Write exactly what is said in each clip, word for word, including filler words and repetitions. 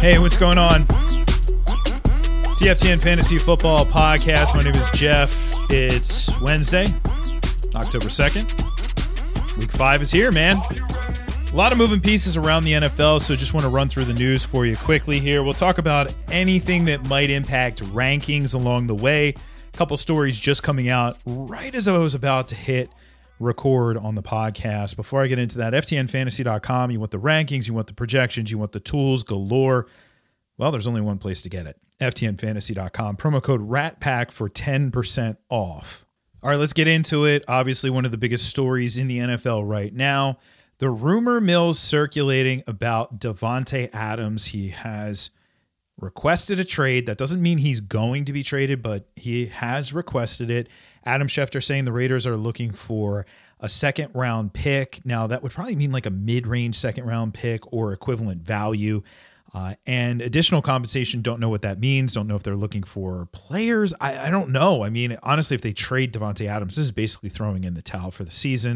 Hey, what's going on? C F T N Fantasy Football Podcast. My name is Jeff. It's Wednesday, October second. Week five is here, man. A lot of moving pieces around the N F L, so just want to run through the news for you quickly here. We'll talk about anything that might impact rankings along the way. A couple stories just coming out right as I was about to hit record on the podcast. Before I get into that, F T N fantasy dot com, you want the rankings, you want the projections, you want the tools galore. Well, there's only one place to get it, F T N fantasy dot com. Promo code RATPACK for ten percent off. All right, let's get into it. Obviously, one of the biggest stories in the N F L right now, the rumor mills circulating about Davante Adams. He has requested a trade. That doesn't mean he's going to be traded, but he has requested it. Adam Schefter saying the Raiders are looking for a second round pick. Now, that would probably mean like a mid-range second round pick or equivalent value. Uh, and additional compensation, don't know what that means. Don't know if they're looking for players. I, I don't know. I mean, honestly, if they trade Davante Adams, this is basically throwing in the towel for the season.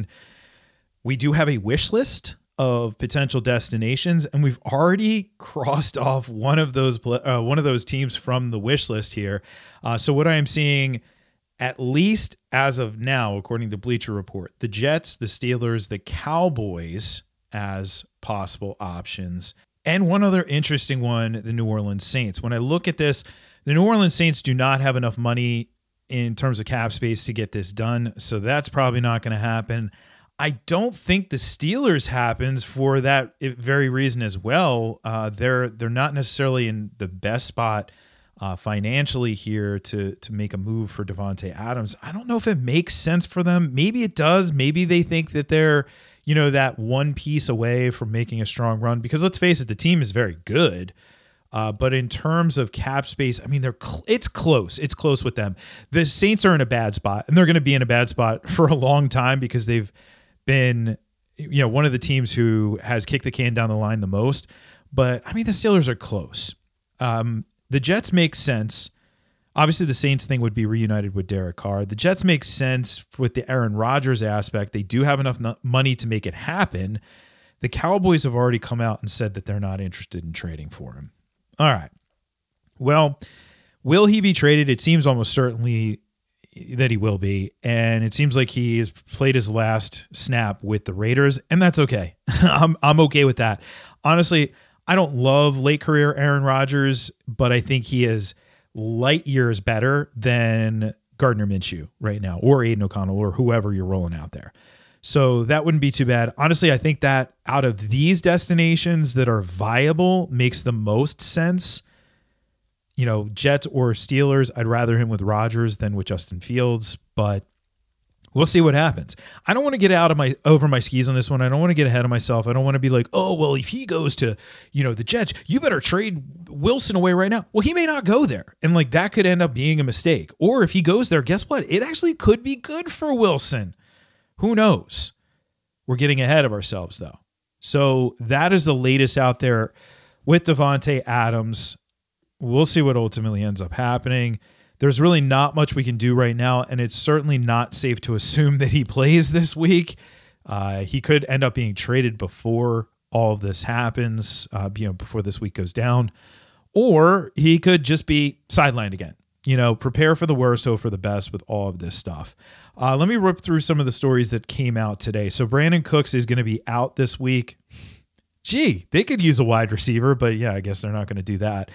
We do have a wish list of potential destinations, and we've already crossed off one of those uh, one of those teams from the wish list here. Uh, so what I am seeing, at least as of now, according to Bleacher Report, the Jets, the Steelers, the Cowboys as possible options. And one other interesting one, the New Orleans Saints. When I look at this, the New Orleans Saints do not have enough money in terms of cap space to get this done, so that's probably not going to happen. I don't think the Steelers happens for that very reason as well. Uh, they're they're not necessarily in the best spot uh, financially here to to make a move for Davante Adams. I don't know if it makes sense for them. Maybe it does. Maybe they think that they're, you know, that one piece away from making a strong run, because let's face it, the team is very good. Uh, but in terms of cap space, I mean, they're cl- it's close. It's close with them. The Saints are in a bad spot, and they're going to be in a bad spot for a long time because they've been, you know, one of the teams who has kicked the can down the line the most. But I mean, the Steelers are close. Um, the Jets make sense. Obviously, the Saints thing would be reunited with Derek Carr. The Jets make sense with the Aaron Rodgers aspect. They do have enough no- money to make it happen. The Cowboys have already come out and said that they're not interested in trading for him. All right. Well, will he be traded? It seems almost certainly that he will be. And it seems like he has played his last snap with the Raiders, and that's okay. I'm I'm okay with that. Honestly, I don't love late career Aaron Rodgers, but I think he is light years better than Gardner Minshew right now, or Aiden O'Connell, or whoever you're rolling out there. So that wouldn't be too bad. Honestly, I think that out of these destinations that are viable makes the most sense. You know, Jets or Steelers, I'd rather him with Rodgers than with Justin Fields, but we'll see what happens. I don't want to get out of my over my skis on this one. I don't want to get ahead of myself. I don't want to be like, oh, well, if he goes to, you know, the Jets, you better trade Wilson away right now. Well, he may not go there. And like that could end up being a mistake. Or if he goes there, guess what? It actually could be good for Wilson. Who knows? We're getting ahead of ourselves, though. So that is the latest out there with Davante Adams. We'll see what ultimately ends up happening. There's really not much we can do right now, and it's certainly not safe to assume that he plays this week. Uh, he could end up being traded before all of this happens, uh, you know, before this week goes down, or he could just be sidelined again. You know, prepare for the worst, hope for the best with all of this stuff. Uh, let me rip through some of the stories that came out today. So Brandon Cooks is going to be out this week. Gee, they could use a wide receiver, but yeah, I guess they're not going to do that.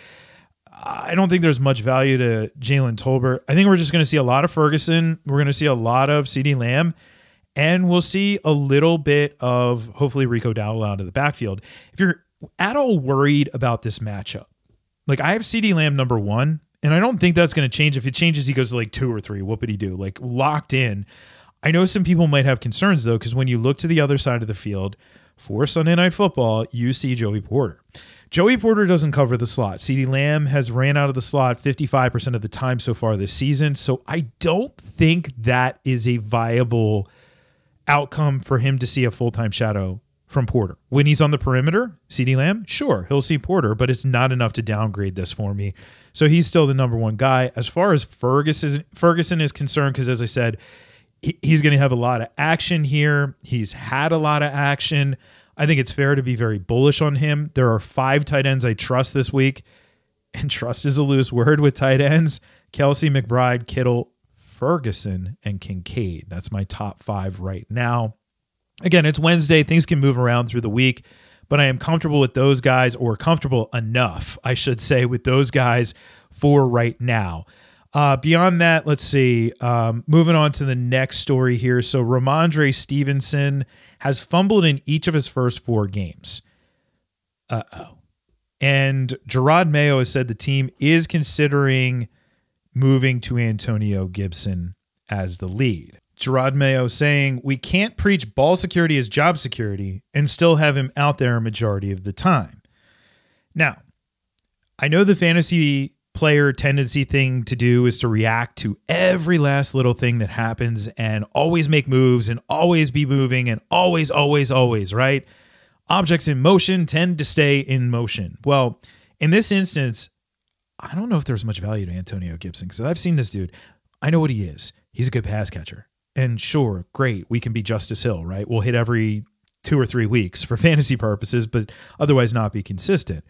I don't think there's much value to Jalen Tolbert. I think we're just going to see a lot of Ferguson. We're going to see a lot of CeeDee Lamb, and we'll see a little bit of hopefully Rico Dowdle out of the backfield. If you're at all worried about this matchup, like I have CeeDee Lamb number one, and I don't think that's going to change. If it changes, he goes to like two or three. What would he do? Like locked in. I know some people might have concerns though, because when you look to the other side of the field for Sunday Night Football, you see Joey Porter. Joey Porter doesn't cover the slot. CeeDee Lamb has ran out of the slot fifty-five percent of the time so far this season. So I don't think that is a viable outcome for him to see a full-time shadow from Porter. When he's on the perimeter, CeeDee Lamb, sure, he'll see Porter, but it's not enough to downgrade this for me. So he's still the number one guy. As far as Ferguson, Ferguson is concerned, because as I said, he, he's going to have a lot of action here. He's had a lot of action. I think it's fair to be very bullish on him. There are five tight ends I trust this week, and trust is a loose word with tight ends. Kelsey, McBride, Kittle, Ferguson, and Kincaid. That's my top five right now. Again, it's Wednesday. Things can move around through the week, but I am comfortable with those guys, or comfortable enough, I should say, with those guys for right now. Uh, beyond that, let's see. Um, moving on to the next story here. So Ramondre Stevenson has fumbled in each of his first four games. Uh-oh. And Gerard Mayo has said the team is considering moving to Antonio Gibson as the lead. Gerard Mayo saying, we can't preach ball security as job security and still have him out there a majority of the time. Now, I know the fantasy player tendency thing to do is to react to every last little thing that happens and always make moves and always be moving and always, always, always, right? Objects in motion tend to stay in motion. Well, in this instance, I don't know if there's much value to Antonio Gibson because I've seen this dude. I know what he is. He's a good pass catcher. And sure, great, we can be Justice Hill, right? We'll hit every two or three weeks for fantasy purposes, but otherwise not be consistent.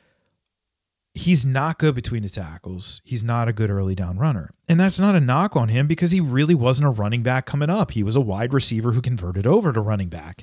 He's not good between the tackles. He's not a good early down runner. And that's not a knock on him because he really wasn't a running back coming up. He was a wide receiver who converted over to running back.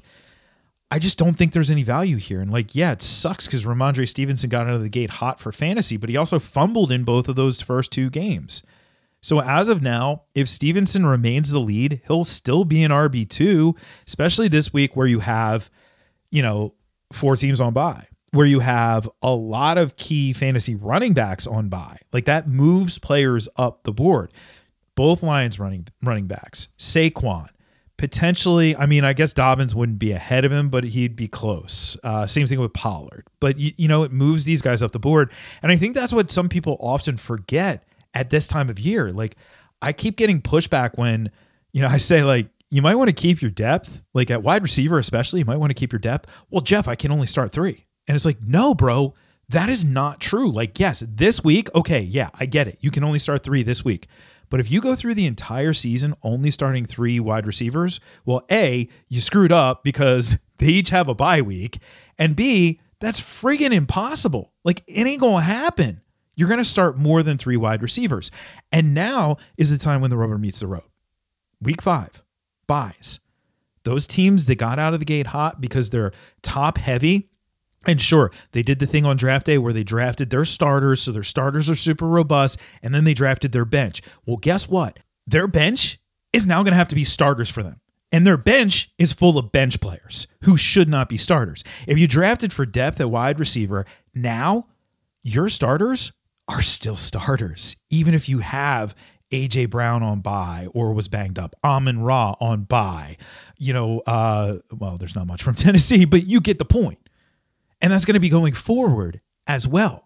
I just don't think there's any value here. And like, yeah, it sucks because Ramondre Stevenson got out of the gate hot for fantasy, but he also fumbled in both of those first two games. So as of now, if Stevenson remains the lead, he'll still be an R B two, especially this week where you have, you know, four teams on bye, where you have a lot of key fantasy running backs on bye. Like that moves players up the board. Both Lions running running backs, Saquon, potentially, I mean, I guess Dobbins wouldn't be ahead of him, but he'd be close. Uh, same thing with Pollard. But, you, you know, it moves these guys up the board. And I think that's what some people often forget at this time of year. Like, I keep getting pushback when, you know, I say, like, you might want to keep your depth. Like, at wide receiver especially, you might want to keep your depth. Well, Jeff, I can only start three. And it's like, no, bro, that is not true. Like, yes, this week, okay, yeah, I get it. You can only start three this week. But if you go through the entire season only starting three wide receivers, well, A, you screwed up because they each have a bye week. And B, that's friggin' impossible. Like, it ain't going to happen. You're going to start more than three wide receivers. And now is the time when the rubber meets the road. Week five, buys. Those teams that got out of the gate hot because they're top heavy. And sure, they did the thing on draft day where they drafted their starters, so their starters are super robust, and then they drafted their bench. Well, guess what? Their bench is now going to have to be starters for them. And their bench is full of bench players who should not be starters. If you drafted for depth at wide receiver, now your starters are still starters, even if you have A J Brown on bye or was banged up, Amon-Ra on bye. You know, uh, well, there's not much from Tennessee, but you get the point. And that's going to be going forward as well.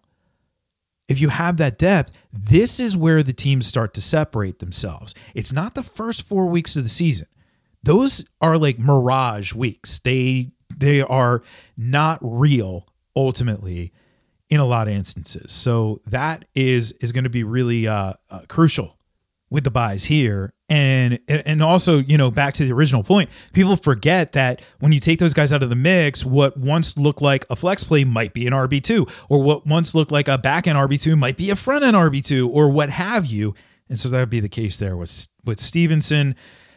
If you have that depth, this is where the teams start to separate themselves. It's not the first four weeks of the season. Those are like mirage weeks. They they are not real ultimately in a lot of instances. So that is is going to be really uh, uh, crucial with the buys here. And and also, you know, back to the original point, people forget that when you take those guys out of the mix, what once looked like a flex play might be an R B two, or what once looked like a back-end R B two might be a front-end R B two, or what have you. And so that would be the case there with, with Stevenson.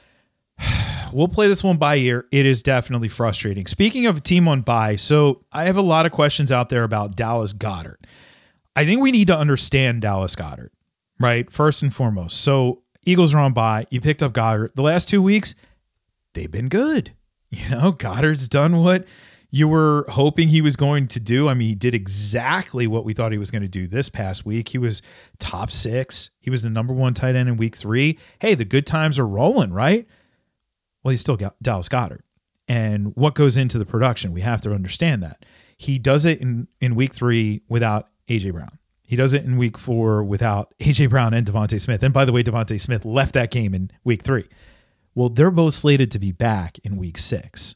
We'll play this one by ear. It is definitely frustrating. Speaking of a team on bye, so I have a lot of questions out there about Dallas Goedert. I think we need to understand Dallas Goedert, right? First and foremost. So Eagles are on bye. You picked up Goddard. The last two weeks, they've been good. You know, Goddard's done what you were hoping he was going to do. I mean, he did exactly what we thought he was going to do this past week. He was top six. He was the number one tight end in week three. Hey, the good times are rolling, right? Well, he's still got Dallas Goedert. And what goes into the production? We have to understand that. He does it in, in week three without A J Brown. He does it in week four without A J Brown and Devontae Smith. And by the way, Devontae Smith left that game in week three. Well, they're both slated to be back in week six.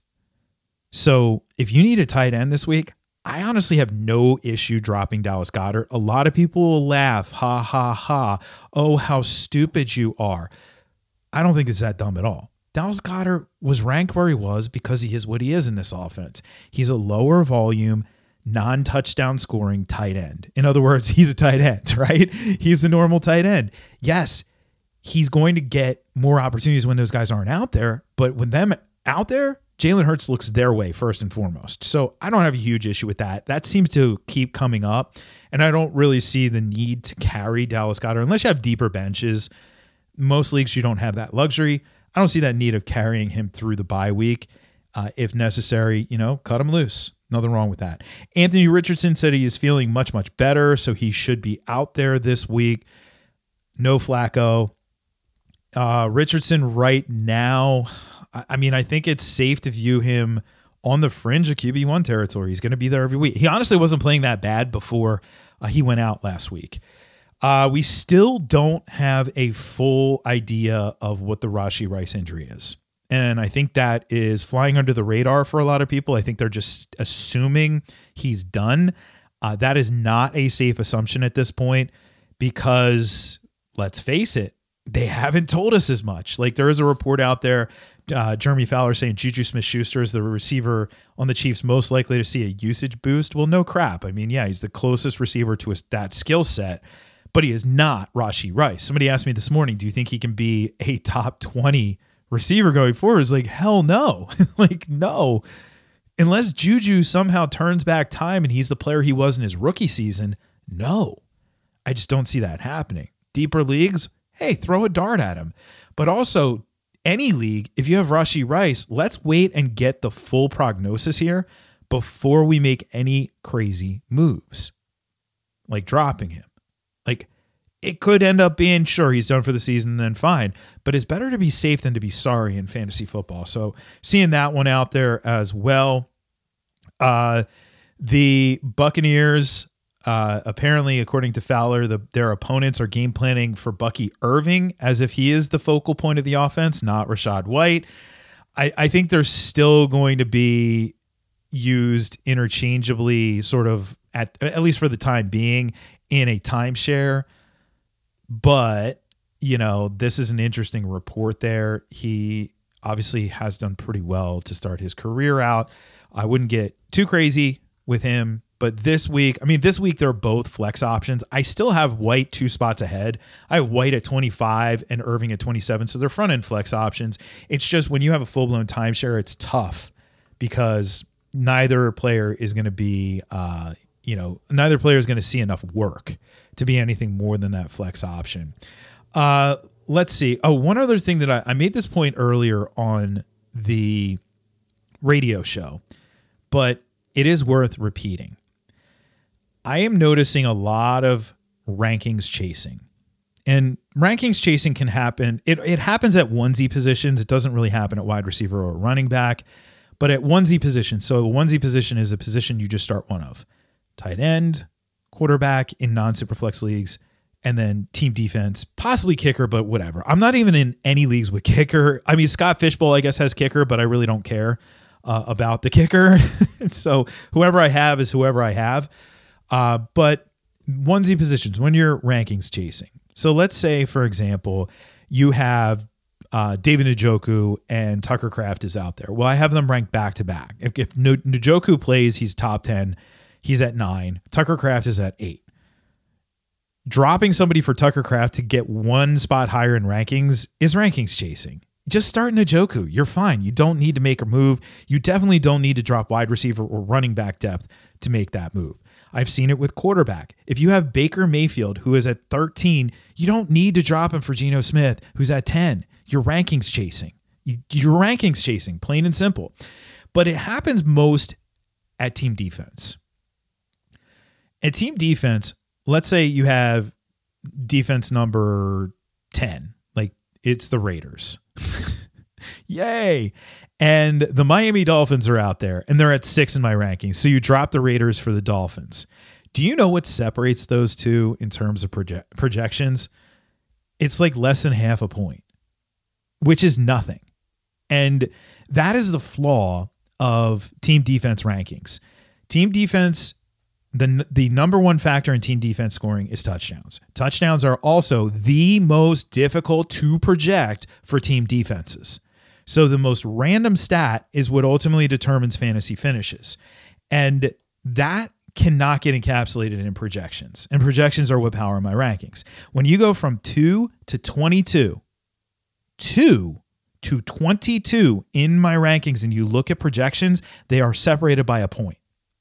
So if you need a tight end this week, I honestly have no issue dropping Dallas Goedert. A lot of people will laugh, ha, ha, ha. Oh, how stupid you are. I don't think it's that dumb at all. Dallas Goedert was ranked where he was because he is what he is in this offense. He's a lower volume, non-touchdown scoring tight end. In other words, he's a tight end, right? He's a normal tight end. Yes, he's going to get more opportunities when those guys aren't out there, but when them out there, Jalen Hurts looks their way first and foremost. So I don't have a huge issue with that. That seems to keep coming up, and I don't really see the need to carry Dallas Goedert unless you have deeper benches. Most leagues, you don't have that luxury. I don't see that need of carrying him through the bye week. Uh, if necessary, you know, cut him loose. Nothing wrong with that. Anthony Richardson said he is feeling much, much better, so he should be out there this week. No Flacco. Uh, Richardson right now, I mean, I think it's safe to view him on the fringe of Q B one territory. He's going to be there every week. He honestly wasn't playing that bad before uh, he went out last week. Uh, we still don't have a full idea of what the Rashee Rice injury is. And I think that is flying under the radar for a lot of people. I think they're just assuming he's done. Uh, that is not a safe assumption at this point because, let's face it, they haven't told us as much. Like, there is a report out there, uh, Jeremy Fowler saying Juju Smith-Schuster is the receiver on the Chiefs most likely to see a usage boost. Well, no crap. I mean, yeah, he's the closest receiver to a, that skill set, but he is not Rashee Rice. Somebody asked me this morning, do you think he can be a top twenty receiver going forward? It's like, hell no. Like, no. Unless Juju somehow turns back time and he's the player he was in his rookie season, no. I just don't see that happening. Deeper leagues, hey, throw a dart at him. But also, any league, if you have Rashee Rice, let's wait and get the full prognosis here before we make any crazy moves, like dropping him. Like, it could end up being, sure, he's done for the season, then fine. But it's better to be safe than to be sorry in fantasy football. So seeing that one out there as well. Uh, the Buccaneers, uh, apparently, according to Fowler, the, their opponents are game planning for Bucky Irving as if he is the focal point of the offense, not Rachaad White. I, I think they're still going to be used interchangeably, sort of, at, at least for the time being, in a timeshare. But, you know, this is an interesting report there. He obviously has done pretty well to start his career out. I wouldn't get too crazy with him. But this week, I mean, this week they're both flex options. I still have White two spots ahead. I have White at twenty-five and Irving at twenty-seven. So they're front-end flex options. It's just when you have a full-blown timeshare, it's tough because neither player is going to be, uh, you know, neither player is going to see enough work to be anything more than that flex option. Uh, let's see. Oh, one other thing that I, I made this point earlier on the radio show, but it is worth repeating. I am noticing a lot of rankings chasing. And rankings chasing can happen. It, it happens at onesie positions. It doesn't really happen at wide receiver or running back, but at onesie positions. So a onesie position is a position you just start one of. Tight end, quarterback in non-superflex leagues, and then team defense, possibly kicker, but whatever. I'm not even in any leagues with kicker. I mean, Scott Fishbowl, I guess, has kicker, but I really don't care uh, about the kicker. So whoever I have is whoever I have. Uh, but onesie positions, when you're rankings chasing. So let's say, for example, you have uh, David Njoku and Tucker Kraft is out there. Well, I have them ranked back to back. If, if Njoku plays, he's top ten. He's at nine. Tucker Kraft is at eight. Dropping somebody for Tucker Kraft to get one spot higher in rankings is rankings chasing. Just start Njoku. You're fine. You don't need to make a move. You definitely don't need to drop wide receiver or running back depth to make that move. I've seen it with quarterback. If you have Baker Mayfield, who is at thirteen, you don't need to drop him for Geno Smith, who's at ten. You're rankings chasing. You're rankings chasing, plain and simple. But it happens most at team defense. At team defense, let's say you have defense number ten, like it's the Raiders. Yay. And the Miami Dolphins are out there and they're at six in my rankings. So you drop the Raiders for the Dolphins. Do you know what separates those two in terms of proje- projections? It's like less than half a point, which is nothing. And that is the flaw of team defense rankings. Team defense, the, the number one factor in team defense scoring is touchdowns. Touchdowns are also the most difficult to project for team defenses. So the most random stat is what ultimately determines fantasy finishes. And that cannot get encapsulated in projections. And projections are what power my rankings. When you go from two to twenty-two, two to twenty-two in my rankings, and you look at projections, they are separated by a point.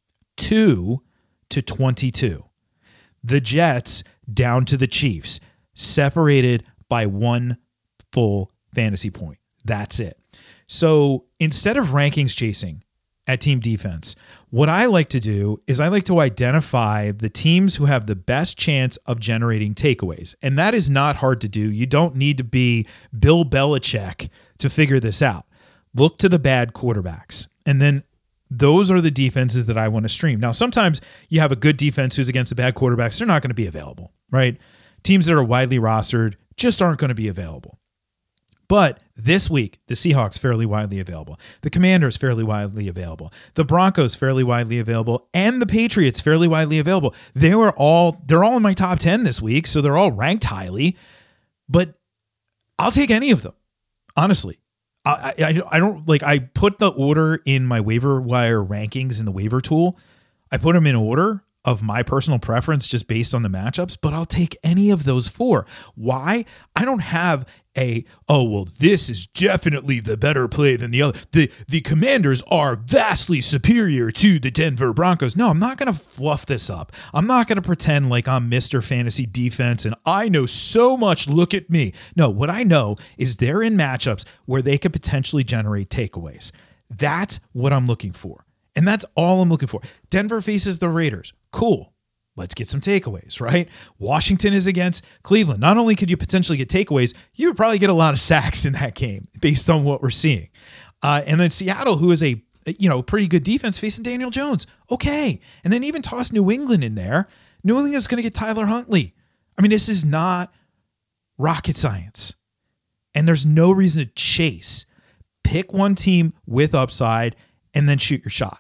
two to twenty-two. The Jets down to the Chiefs, separated by one full fantasy point. That's it. So instead of rankings chasing at team defense, what I like to do is I like to identify the teams who have the best chance of generating takeaways. And that is not hard to do. You don't need to be Bill Belichick to figure this out. Look to the bad quarterbacks. And then those are the defenses that I want to stream. Now, sometimes you have a good defense who's against the bad quarterbacks. They're not going to be available, right? Teams that are widely rostered just aren't going to be available. But this week, the Seahawks fairly widely available. The Commanders fairly widely available. The Broncos fairly widely available, and the Patriots fairly widely available. They were all they're all in my top ten this week, so they're all ranked highly. But I'll take any of them, honestly. I I, I don't like. I put the order in my waiver wire rankings in the waiver tool. I put them in order of my personal preference just based on the matchups, but I'll take any of those four. Why? I don't have a, oh, well, this is definitely the better play than the other. The, the Commanders are vastly superior to the Denver Broncos. No, I'm not going to fluff this up. I'm not going to pretend like I'm Mister Fantasy Defense and I know so much. Look at me. No, what I know is they're in matchups where they could potentially generate takeaways. That's what I'm looking for. And that's all I'm looking for. Denver faces the Raiders. Cool. Let's get some takeaways, right? Washington is against Cleveland. Not only could you potentially get takeaways, you would probably get a lot of sacks in that game based on what we're seeing. Uh, and then Seattle, who is a you know pretty good defense, facing Daniel Jones. Okay. And then even toss New England in there. New England is going to get Tyler Huntley. I mean, this is not rocket science. And there's no reason to chase. Pick one team with upside and then shoot your shot.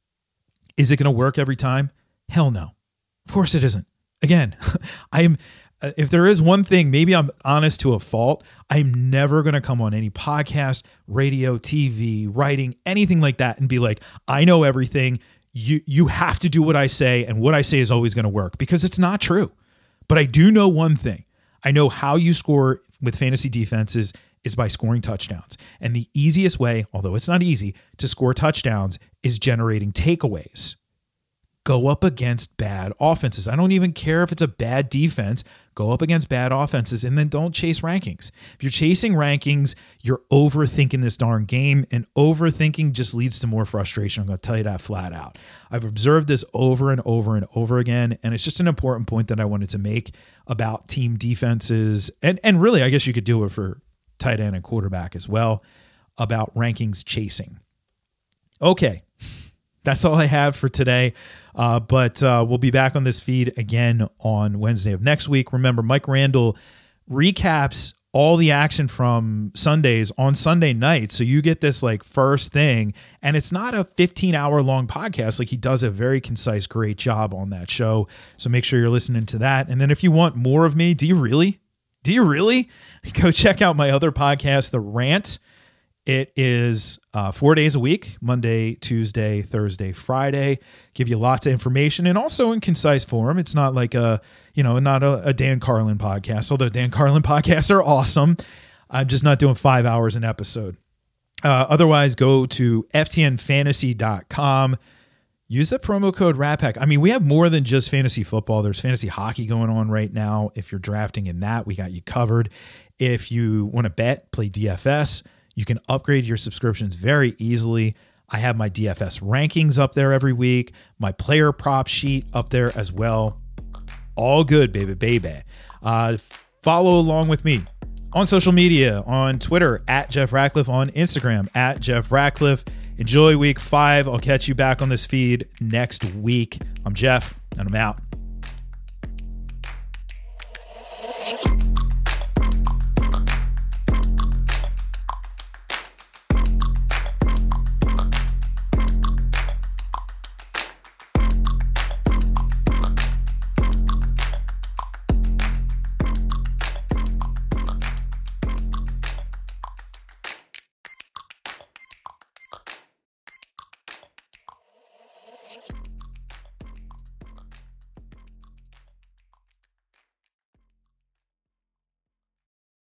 Is it going to work every time? Hell no. Of course it isn't. Again, I'm if there is one thing, maybe I'm honest to a fault, I'm never going to come on any podcast, radio, T V, writing, anything like that and be like, I know everything. You you have to do what I say, and what I say is always going to work, because it's not true. But I do know one thing. I know how you score with fantasy defenses is by scoring touchdowns. And the easiest way, although it's not easy, to score touchdowns is generating takeaways. Go up against bad offenses. I don't even care if it's a bad defense. Go up against bad offenses, and then don't chase rankings. If you're chasing rankings, you're overthinking this darn game, and overthinking just leads to more frustration. I'm going to tell you that flat out. I've observed this over and over and over again, and it's just an important point that I wanted to make about team defenses. And, and really, I guess you could do it for tight end and quarterback as well, about rankings chasing. Okay. That's all I have for today, uh, but uh, we'll be back on this feed again on Wednesday of next week. Remember, Mike Randall recaps all the action from Sundays on Sunday nights, so you get this like first thing, and it's not a fifteen-hour long podcast. Like, he does a very concise, great job on that show, so make sure you're listening to that. And then if you want more of me, do you really? Do you really? Go check out my other podcast, The Rant. It is uh, four days a week, Monday, Tuesday, Thursday, Friday. Give you lots of information, and also in concise form. It's not like a, you know, not a, a Dan Carlin podcast, although Dan Carlin podcasts are awesome. I'm just not doing five hours an episode. Uh, otherwise, go to F T N fantasy dot com. Use the promo code RATPACK. I mean, we have more than just fantasy football. There's fantasy hockey going on right now. If you're drafting in that, we got you covered. If you want to bet, play D F S. You can upgrade your subscriptions very easily. I have my D F S rankings up there every week, my player prop sheet up there as well. All good, baby, baby. Uh, follow along with me on social media, on Twitter, at Jeff Ratcliffe, on Instagram, at Jeff Ratcliffe. Enjoy week five. I'll catch you back on this feed next week. I'm Jeff, and I'm out.